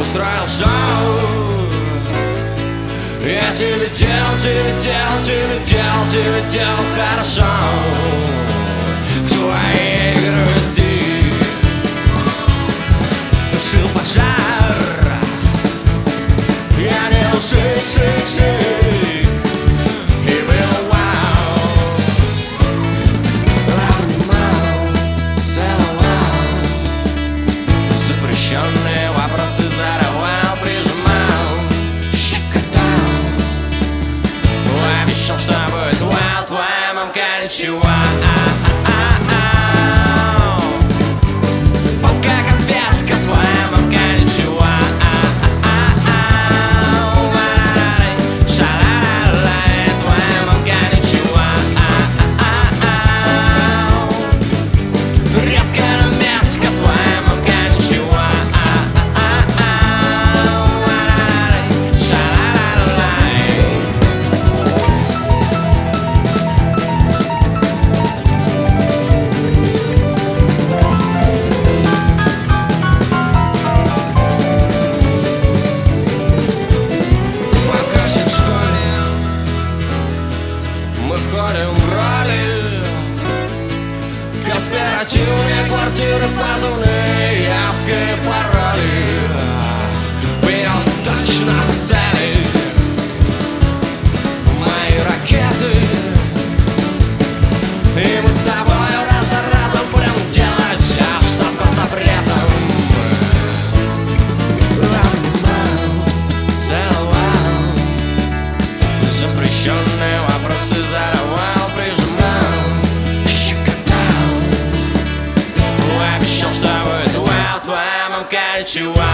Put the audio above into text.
устроил шоу. Я тебе делал хорошо в твоей груди. Тушил пожар, я не шик и был вау. Обнимал, целовал, запрещенные вопросы зарывал, прижимал, щекотал, обещал, что будет вау. Твоя мамка ничего. Попка конфетка, твоя мамка ничего. Шалалай, твоя мамка ничего. Редкая, но метка, твоя мамка ничего. Ходим в роли конспиративные квартиры, позывные, явки, пароли. Бьет точно в цели мои ракеты, и мы с тобой раз за разом будем делать все, что под запретом. Обнимал, целовал, запрещенные вопросы зарывал, прижимал, щекотал, обещал, что будет вау. Твоя мамка ничего.